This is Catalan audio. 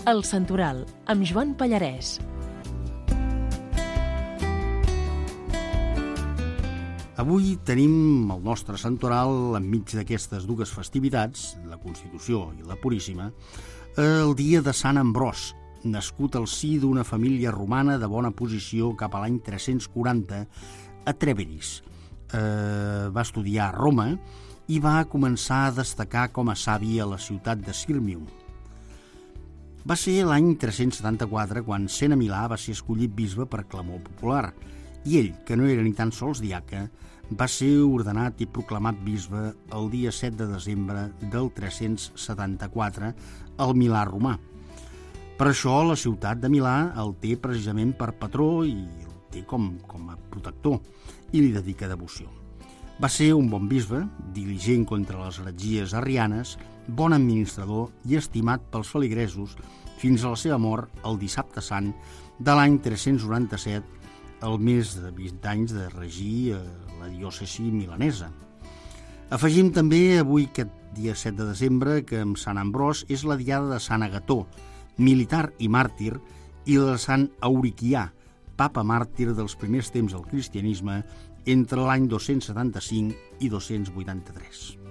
El Santoral, amb Joan Pallarès. Avui tenim el nostre santoral enmig d'aquestes dues festivitats, la Constitució i la Puríssima, el dia de Sant Ambròs, nascut al si d'una família romana de bona posició cap a l'any 340 a Trèveris. Va estudiar a Roma i va començar a destacar com a savi a la ciutat de Sirmium. Va ser l'any 374 quan, sent a Milà, va ser escollit bisbe per clamor popular, i ell, que no era ni tan sols diaca, va ser ordenat i proclamat bisbe el dia 7 de desembre del 374 al Milà romà. Per això la ciutat de Milà el té precisament per patró i el té com a protector i li dedica devoció. Va ser un bon bisbe, diligent contra les heretgies arrianes, bon administrador i estimat pels feligresos fins a la seva mort el dissabte sant de l'any 397, al més de 20 anys de regir la diòcesi milanesa. Afegim també avui, aquest dia 7 de desembre, que amb Sant Ambròs és la diada de Sant Agató, militar i màrtir, i la de Sant Auriquià, papa màrtir dels primers temps del cristianisme entre l'any 275 i 283.